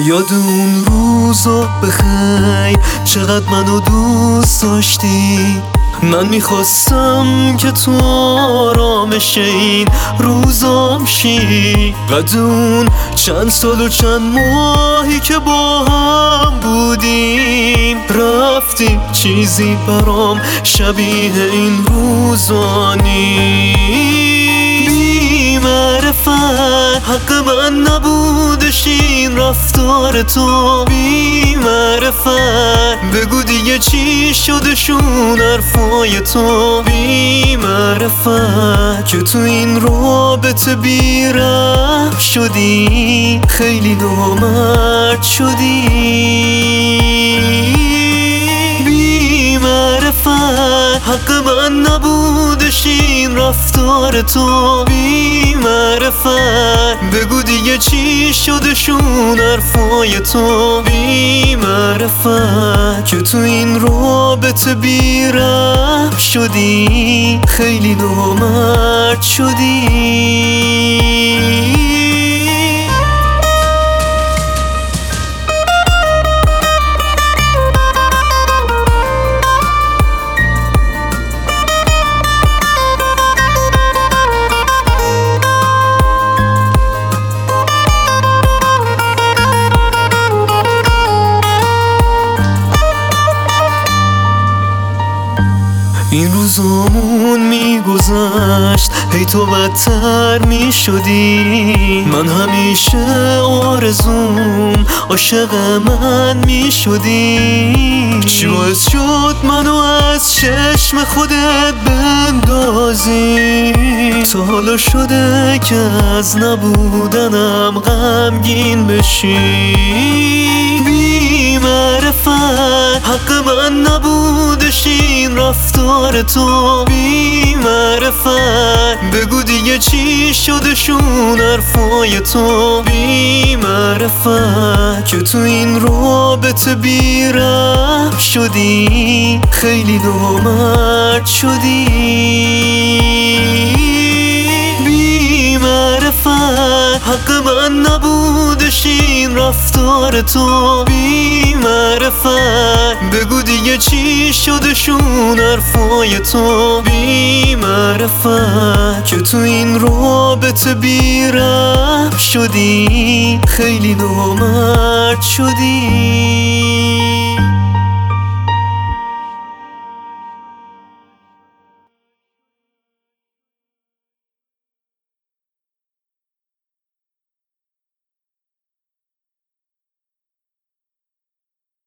یاد اون روزا بخیر چقدر منو دوست داشتی. من میخواستم که تو آرامش این روزام شی. قد اون چند سال و چند ماهی که با هم بودیم رفتی، چیزی برام شبیه این روزا نیست. بی معرفت حق من نبودش این رفتار تو. بی معرفت بگو دیگه چی شدشون حرفای تو. بی معرفت که تو این رابطه بی‌رحم شدی، خیلی نامرد شدی. بی معرفت حق من نبودش این رفتار تو. بی معرفت بگو دیگه چی شدشون حرفای تو. بی معرفت که تو این رابطه بی‌رحم شدی، خیلی نامرد شدی. این روزامون میگذشت، هی تو بدتر میشدی. من همیشه آرزوم عاشق من میشدی. چی باعث شد منو از چشم خودت بندازی؟ تا حالا شده که از نبودنم غمگین بشی. بی معرفت حق من نبودش این رفتار تو. بی معرفت بگو دیگه چی شدشون حرفای تو. بی معرفت که تو این رابطه بی‌رحم شدی، خیلی نامرد شدی. بی معرفت حق من نبودش این رفتار تو. بی معرفت بگو دیگه چی شدشون حرفای تو. بی معرفت که تو این رابطه بی‌رحم شدی، خیلی نامرد شدی.